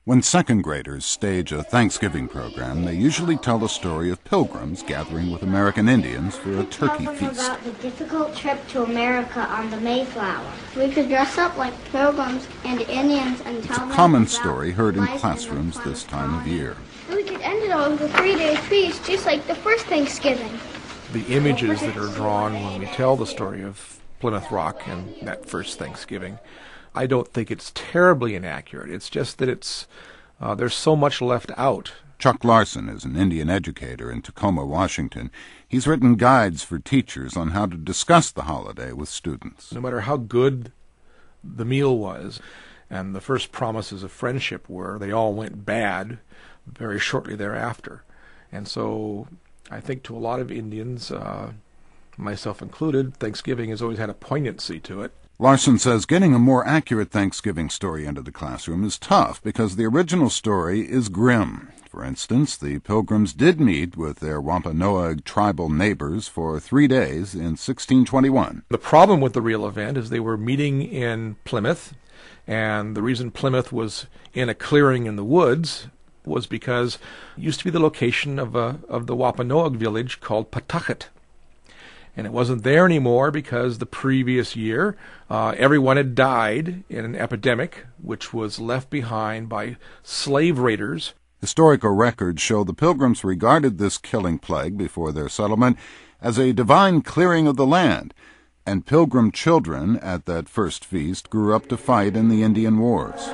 When second graders stage a Thanksgiving program, they usually tell a story of pilgrims gathering with American Indians for a turkey feast. About the difficult trip to America on the Mayflower. We could dress up like pilgrims and Indians and tell them It's a common story heard in classrooms this time of year. We could end it all with a 3-day feast, just like the first Thanksgiving. The images that are drawn when we tell the story of Plymouth Rock and that first Thanksgiving, I don't think it's terribly inaccurate. It's just that there's so much left out. Chuck Larson is an Indian educator in Tacoma, Washington. He's written guides for teachers on how to discuss the holiday with students. No matter how good the meal was, and the first promises of friendship were, they all went bad very shortly thereafter. And so I think to a lot of Indians, myself included, Thanksgiving has always had a poignancy to it. Larson says getting a more accurate Thanksgiving story into the classroom is tough because the original story is grim. For instance, the Pilgrims did meet with their Wampanoag tribal neighbors for 3 days in 1621. The problem with the real event is they were meeting in Plymouth, and the reason Plymouth was in a clearing in the woods was because it used to be the location of the Wampanoag village called Pawtucket. And it wasn't there anymore because the previous year everyone had died in an epidemic which was left behind by slave raiders. Historical records show the Pilgrims regarded this killing plague before their settlement as a divine clearing of the land, and Pilgrim children at that first feast grew up to fight in the Indian Wars.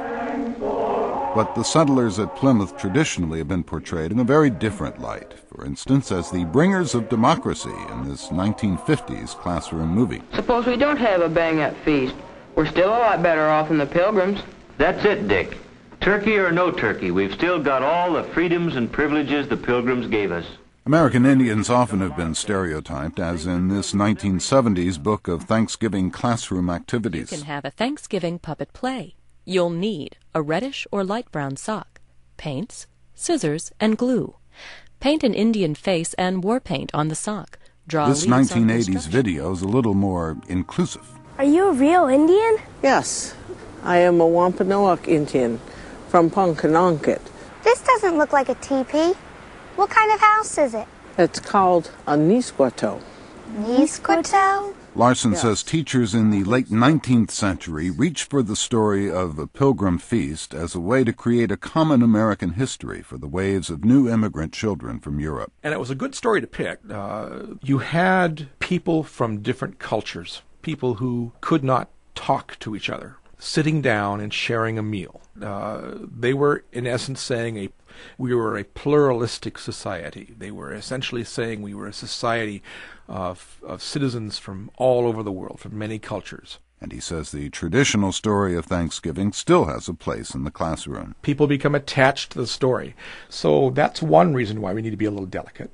But the settlers at Plymouth traditionally have been portrayed in a very different light, for instance, as the bringers of democracy in this 1950s classroom movie. Suppose we don't have a bang-up feast. We're still a lot better off than the Pilgrims. That's it, Dick. Turkey or no turkey, we've still got all the freedoms and privileges the Pilgrims gave us. American Indians often have been stereotyped, as in this 1970s book of Thanksgiving classroom activities. You can have a Thanksgiving puppet play. You'll need a reddish or light brown sock, paints, scissors, and glue. Paint an Indian face and war paint on the sock. Draw this 1980s video is a little more inclusive. Are you a real Indian? Yes, I am a Wampanoag Indian from Punkanonket. This doesn't look like a teepee. What kind of house is it? It's called a Nisquato. Nisquato? Larson says teachers in the late 19th century reached for the story of a Pilgrim feast as a way to create a common American history for the waves of new immigrant children from Europe. And it was a good story to pick. You had people from different cultures, people who could not talk to each other, sitting down and sharing a meal. They were, in essence, saying we were a pluralistic society. They were essentially saying we were a society of citizens from all over the world, from many cultures. And he says the traditional story of Thanksgiving still has a place in the classroom. People become attached to the story. So that's one reason why we need to be a little delicate.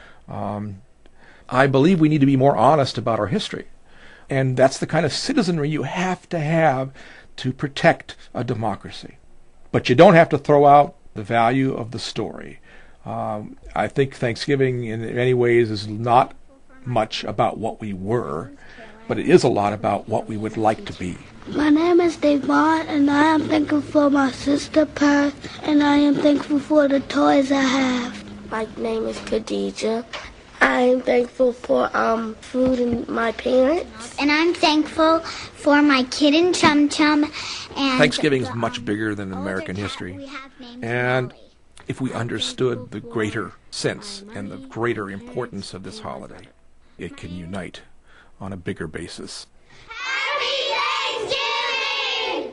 I believe we need to be more honest about our history. And that's the kind of citizenry you have to protect a democracy. But you don't have to throw out the value of the story. I think Thanksgiving in many ways is not much about what we were, but it is a lot about what we would like to be. My name is Devon, and I am thankful for my sister Perth, and I am thankful for the toys I have. My name is Khadija. I am thankful for food and my parents. And I'm thankful for my kitten Chum Chum. And Thanksgiving is much bigger than American history. And if we understood the greater sense and the greater importance of this holiday, it can unite on a bigger basis. Happy Thanksgiving!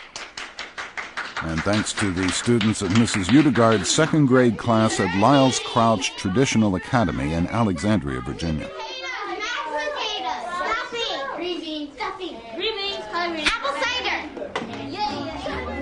And thanks to the students of Mrs. Udegard's second grade class at Lyles Crouch Traditional Academy in Alexandria, Virginia. Green beans, stuffing, apple cider.